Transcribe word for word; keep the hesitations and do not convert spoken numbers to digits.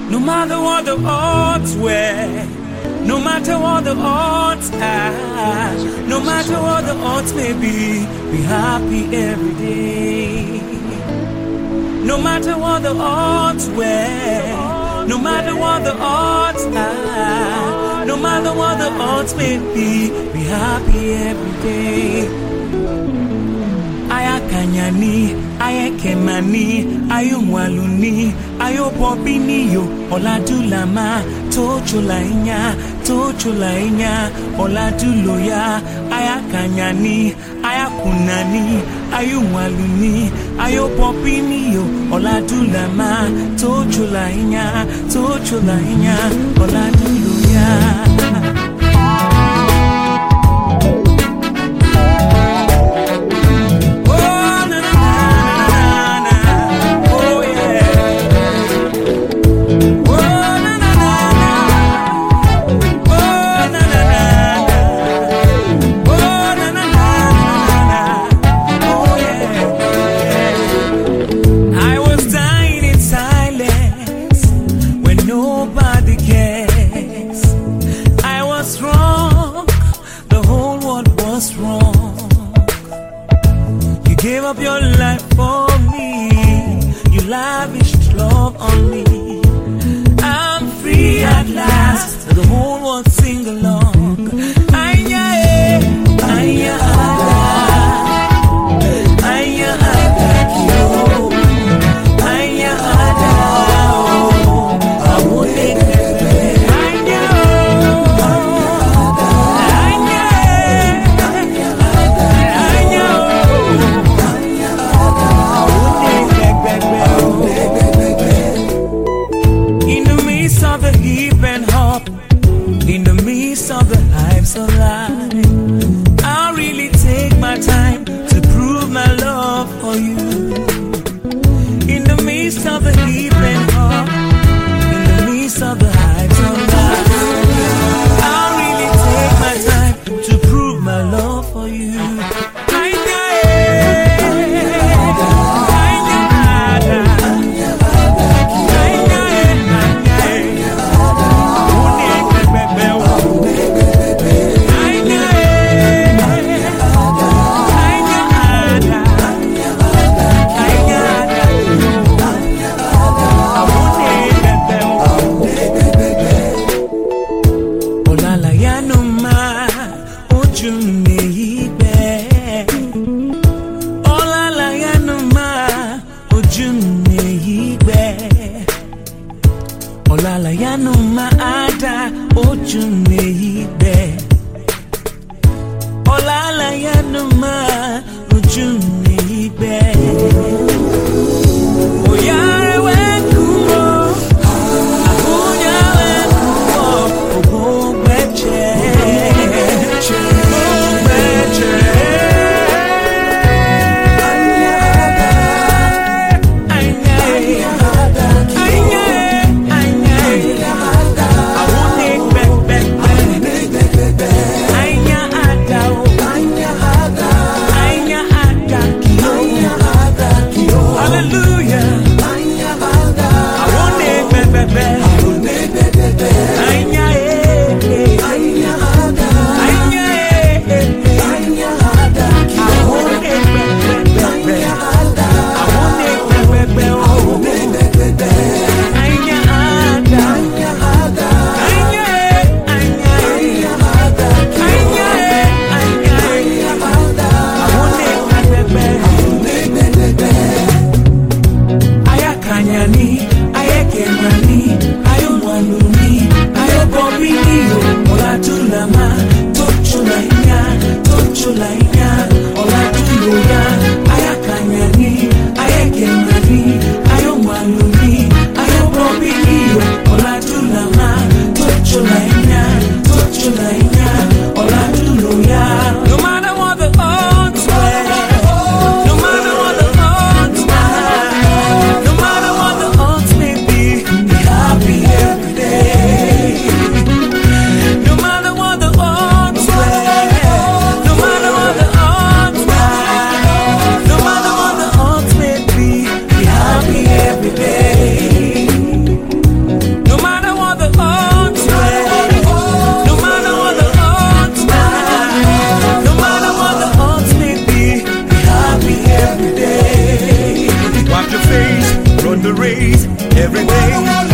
No matter what the odds were, no matter what the odds are, no matter what the odds may be, be happy every day. No matter what the odds were, no matter what the odds are, no matter what the odds may be, be happy every day. Aya kanyani, aya kemani, ayo mwaluni, ayo bobini yo, oladulama, tochulainya, tochulainya, oladuloya, aya kanyani, aya kunani, ayo mwaluni, ayo bobini yo, oladulama, tochulainya, tochulainya, oladuloya. Gave up your life for me, you lavished love on me. I'm free at last, the whole world sing along. Aya, aya, aya, aya, aya, I won't let of the hives of life. I'll really take my time to prove my love for you. In the midst of the heap and hop, in the midst of the hives of life, I'll really take my time to prove my love for you. Olala yanu maada ojuneibe. Olala yanu ma ojuneibe. Oyare wekumo, abunya wekumo, ogbeche, ogbeche. Anya every day.